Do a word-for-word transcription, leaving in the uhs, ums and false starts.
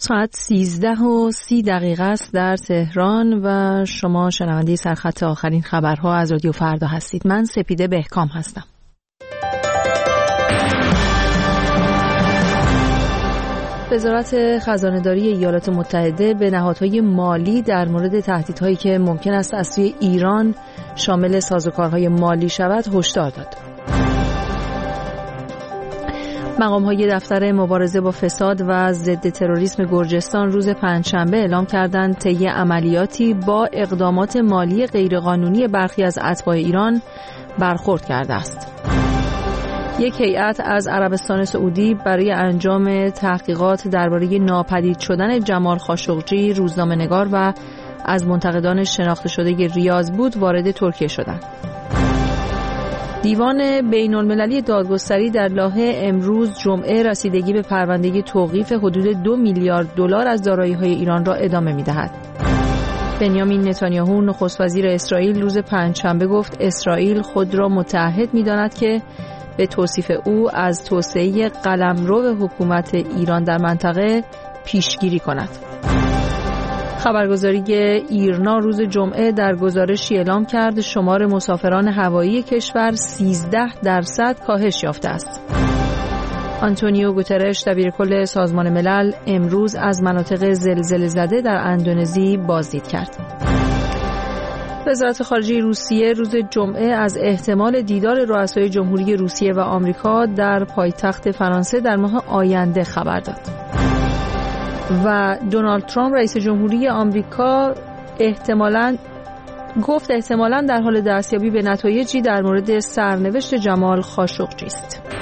ساعت سیزده و سی دقیقه است در تهران و شما شنونده سرخط آخرین خبرها از رادیو فردا هستید. من سپیده بهکام هستم. وزارت خزانه‌داری ایالات متحده به نهادهای مالی در مورد تهدیدهایی که ممکن است از سوی ایران شامل سازوکارهای مالی شود هشدار داد. مقام‌های دفتر مبارزه با فساد و ضد تروریسم گرجستان روز پنجشنبه اعلام کردند طی عملیاتی با اقدامات مالی غیرقانونی برخی از اتباع ایران برخورد کرده است. یک هیئت از عربستان سعودی برای انجام تحقیقات درباره ناپدید شدن جمال خاشقجی روزنامه‌نگار و از منتقدان شناخته شده ریاض بود وارد ترکیه شدند. دیوان بین‌المللی دادگستری در لاهه امروز جمعه رسیدگی به پرونده توقیف حدود دو میلیارد دلار از دارایی‌های ایران را ادامه می‌دهد. بنیامین نتانیاهو نخست وزیر اسرائیل روز پنجشنبه گفت اسرائیل خود را متعهد می‌داند که به توصیف او از توسعه قلمرو حکومت ایران در منطقه پیشگیری کند. خبرگزاری ایرنا روز جمعه در گزارشی اعلام کرد شمار مسافران هوایی کشور سیزده درصد کاهش یافته است. آنتونیو گوترش دبیرکل سازمان ملل امروز از مناطق زلزله زده در اندونزی بازدید کرد. وزارت خارجه روسیه روز جمعه از احتمال دیدار رؤسای جمهوری روسیه و آمریکا در پایتخت فرانسه در ماه آینده خبر داد. و دونالد ترامپ رئیس جمهوری آمریکا احتمالاً گفت احتمالاً در حال دستیابی به نتایجی در مورد سرنوشت جمال خاشقجی است.